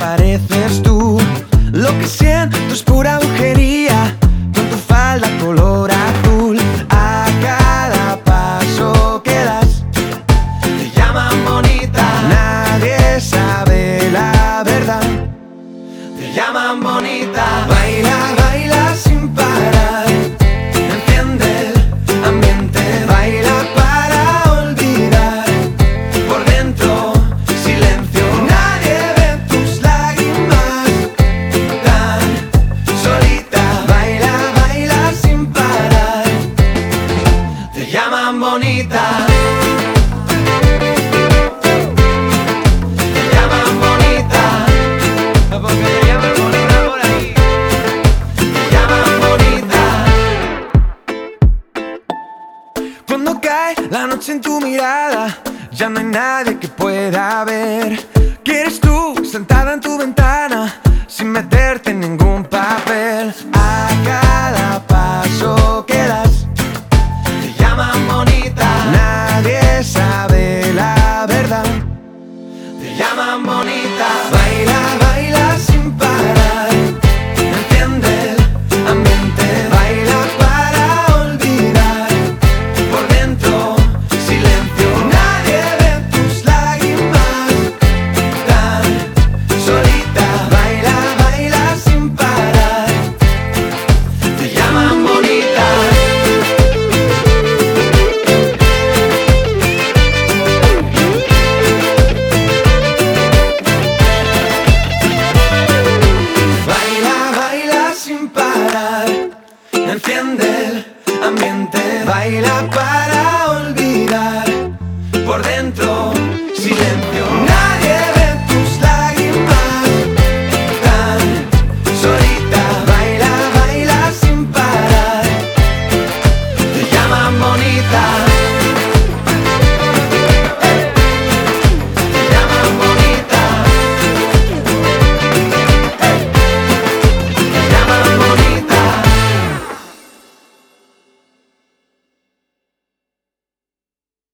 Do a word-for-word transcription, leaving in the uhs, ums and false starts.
pareces tú. Lo que siento es pura brujería, con tu falda color azul. A cada paso que das te llaman bonita. Nadie sabe la verdad, te llaman bonita. Baila, baila sin parar, enciende el ambiente. Baila para olvidar, por dentro silencio. Nadie ve tus lágrimas tan solita. Baila, baila sin parar, te llaman bonita. Cuando cae la noche en tu mirada, ya no hay nadie que pueda ver que eres tú